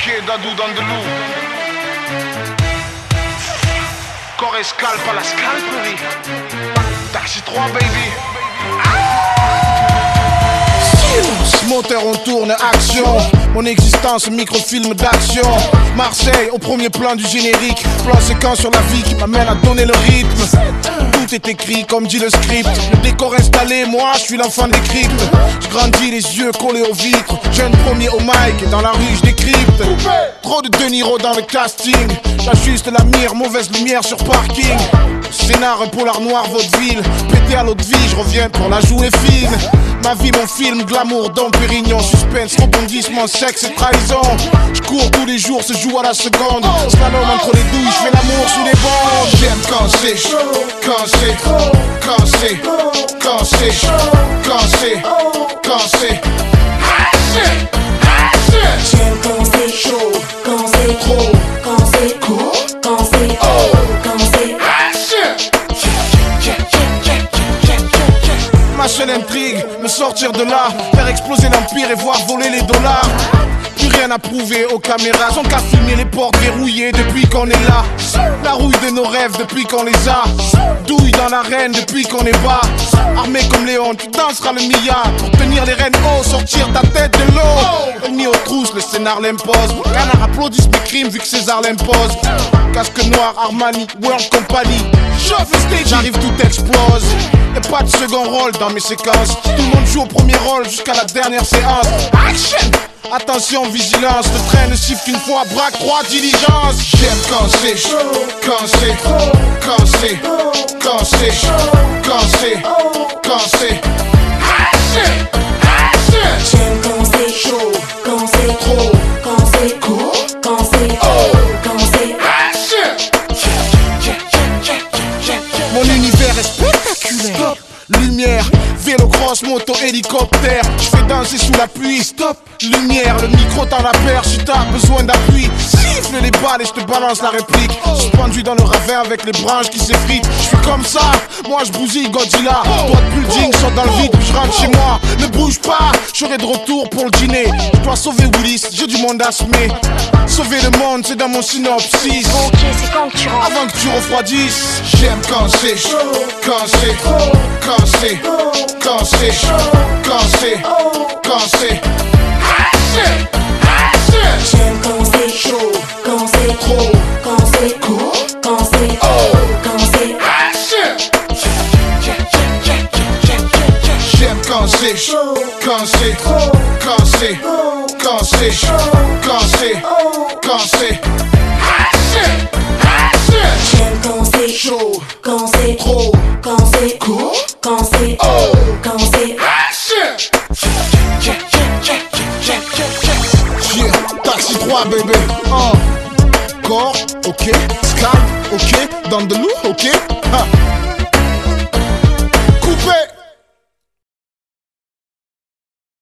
Ok, Dadou dans de loup. Corps et scalp à la scalperie. Taxi 3, baby. Moteur on tourne, action. Mon existence, microfilm d'action. Marseille, au premier plan du générique. Plan séquence sur la vie qui m'amène à donner le rythme. Tout est écrit comme dit le script. Le décor installé, moi je suis l'enfant des cryptes. Je grandis les yeux collés aux vitres. Jeune premier au mic et dans la rue je décrypte. Trop de De Niro dans le casting. J'ajuste la mire, mauvaise lumière sur parking. Scénar, un polar noir, vaudeville. Pété à l'autre vie, je reviens pour la jouer fine. Ma vie, mon film, glamour, Dom Pérignon. Suspense, rebondissement, sexe et trahison. Je cours tous les jours, se joue à la seconde. Slalom entre les douilles, je fais l'amour sous les bandes. J'aime quand c'est chaud, quand c'est, quand c'est, quand c'est chaud, quand c'est, quand c'est. J'aime quand c'est chaud, quand c'est trop, quand c'est court, quand c'est haut, quand c'est Ma seule intrigue, me sortir de là, faire exploser l'empire et voir voler les dollars. Plus rien à prouver aux caméras, sont qu'à filmer les portes verrouillées depuis qu'on est là. La rouille de nos rêves depuis qu'on les a. Douille dans l'arène depuis qu'on est bas. Armé comme Léon, tu danseras le milliard. Pour tenir les rênes hauts, sortir ta tête de l'eau. Ennemi aux trousses, le scénar l'impose. Canard applaudissent mes crimes vu que César l'impose. Casque noir, Armani, World Company. Chauffe le stage, j'arrive, tout explose. Y'a pas de second rôle dans mes séquences. Tout le monde joue au premier rôle jusqu'à la dernière séance. Action! Attention, vigilance, le train ne siffle qu'une fois, braque 3 diligences. J'aime quand c'est chaud, quand c'est, quand c'est, quand c'est, quand c'est, quand c'est. J'aime quand c'est chaud, quand c'est trop, quand c'est court, quand c'est haut, quand c'est Mon univers est spectaculaire. Stop. Lumière, vélo, cross, moto, hélicoptère. Je fais danser sous la pluie. Stop. Lumière, le micro dans la perche. Si t'as besoin d'appui, siffle les balles et je te balance la réplique. Suspendu dans le ravin avec les branches qui s'effritent. Je suis comme ça, moi je bousille Godzilla. Toi de building, saute dans le vide puis je rentre chez moi. Ne bouge pas, je serai de retour pour le dîner. Je dois sauver Willis, j'ai du monde à semer. Sauver le monde, c'est dans mon synopsis. Ok, c'est quand que tu rentres? Avant que tu refroidisses. J'aime quand c'est chaud, quand c'est, quand c'est, quand c'est, quand c'est, quand c'est. J'aime quand c'est chaud, quand c'est trop, quand c'est court, quand c'est haut, quand c'est J'aime quand c'est chaud, quand c'est, quand c'est, quand c'est, quand c'est, quand c'est. J'aime quand c'est chaud, quand c'est trop, quand c'est court, quand c'est haut, quand c'est Yeah, taxi 3 bébé. Corps, ok, scalp, ok, dans de loup, ok.